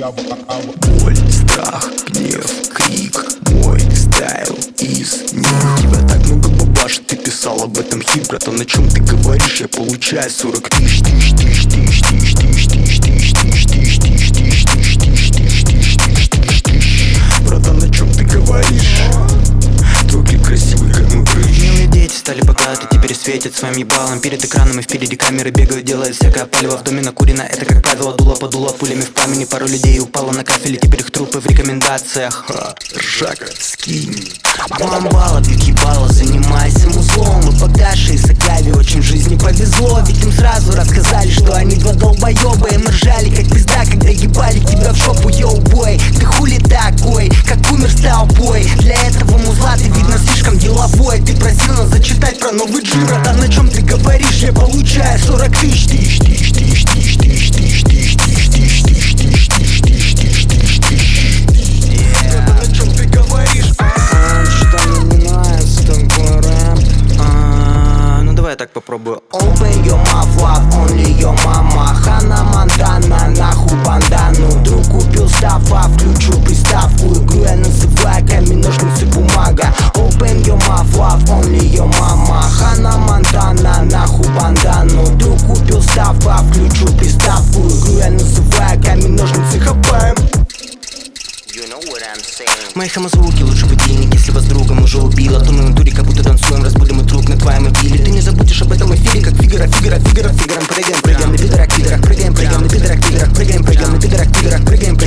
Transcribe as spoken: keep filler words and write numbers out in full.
Боль, страх, гнев, крик, мой стайл из них. Тебя так много бабашек, ты писал об этом хит, братан, о чем ты говоришь? Я получаю сорок тысяч, тысяч, тысяч, тысяч, тысяч, тысяч, тысяч, тысяч, тысяч, тысяч, тысяч, тысяч, тысяч, тысяч, тысяч, тысяч, тысяч, тысяч. Братан, о чем ты говоришь? Твой клип красивый, как мой прыщ. Милые дети стали богаты, теперь светят своим ебалом. Перед экраном и впереди камеры бегают, делают всякое палево. В доме накурено, это как правило дуло подуло пулями в пламени. Пару людей упало на кафеле, теперь их трупы в рекомендациях. Ха, ржака, скинь. Бомбала, бьют ебало, занимайся музлом. И Богдаше и Сакляве очень в жизни повезло. Ведь им сразу рассказали, что они два долбоеба. И мы ржали как пизда, когда ебали тебя в жопу, йоу-бой. Ты хули такой, как умер стал бой. Для этого музла ты, видно, слишком деловой. Ты просил нас зачитать про новый джир, братан, на чем ты говоришь? Я получаю сорок тысяч, тысяч, тысяч, тысяч, тысяч, тысяч, тысяч, тысяч, тысяч, тысяч, тысяч, тысяч, тысяч, тысяч, тысяч, тысяч, тысяч. Братан, о чем ты говоришь? Что мне не нравится такой рэп. А, Ну давай я так попробую. Open your mouth, love, only your mama. Ханна Монтана, нахуй бандану. Друг купил стафа, включу приставку. Игру я называю камень, ножницы, бумага. Open your mouth, love, only your mama. Ханна Монтана, нахуй бандану. Друг купил стафа, включу приставку. Игру я называю камень, ножницы, хапаем. Мои хамозвуки лучше будильник. Если вас другом уже убило, то мы в натуре как будто танцуем. Разбудим мы друг на твоем мобиле. Ты не забудешь об этом эфире, как Фигаро, Фигаро, Фигаро, Фигаром. Прыгаем, прыгаем на пидорах, пидорах, прыгаем, прыгаем на пидорах, пидорах, прыгаем, прыгаем на пидорах, пидорах, прыгаем.